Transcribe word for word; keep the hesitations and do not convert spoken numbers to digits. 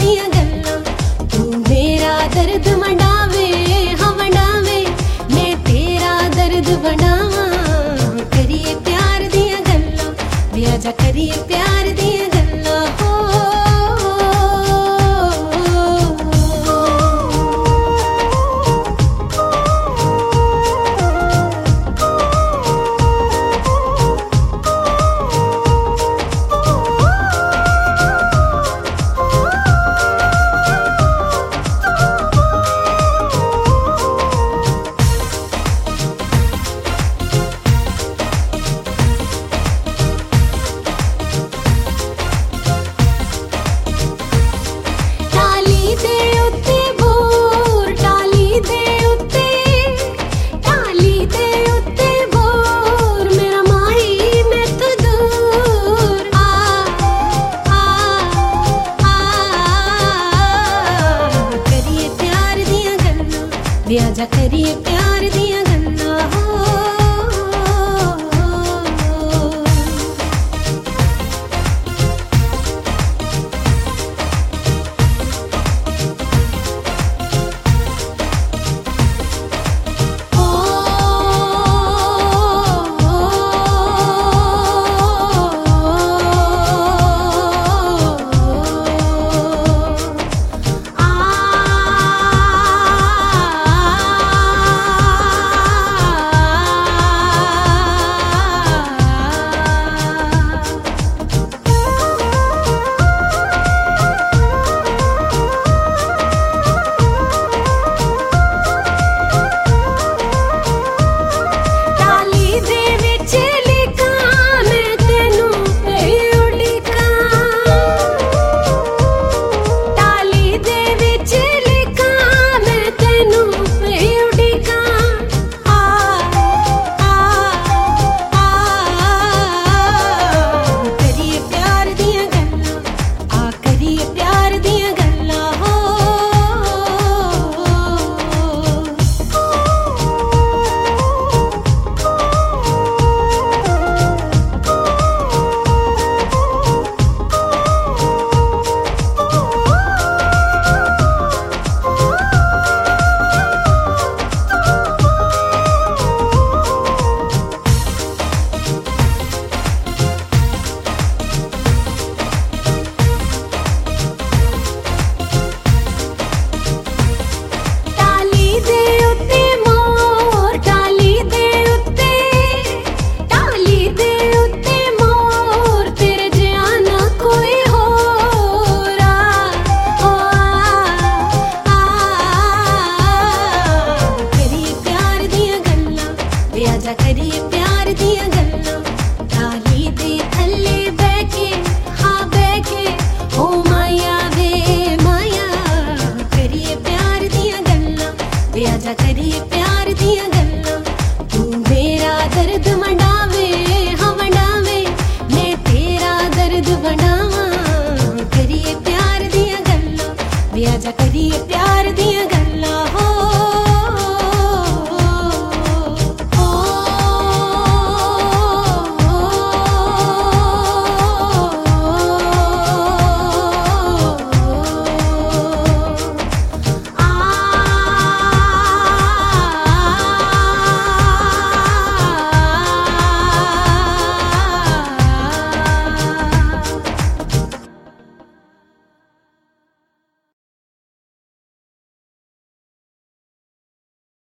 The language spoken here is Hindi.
दियां गल्लां, तू मेरा दर्द वंडावे हाँ वंडावे, मैं तेरा दर्द वंडावां। करिए प्यार दियां गल्लां, वे आजा करिए प्यार दियां गल्लां हो। वे आजा करिए प्यार दियां गल्लां हो। आजा करिए प्यार दियां गल्लां, टाली दे थल्ले बैठे हाँ बैठे हो माया वे माया। करिए प्यार दियां गल्लां, वे आजा करिए प्यार दियां गल्लां, तू मेरा दर्द वंडावे हाँ वंडावे, मैं तेरा दर्द वंडावां। करिए प्यार दियां गल्लां, वे आजा करिए प्यार दियां गल्लां।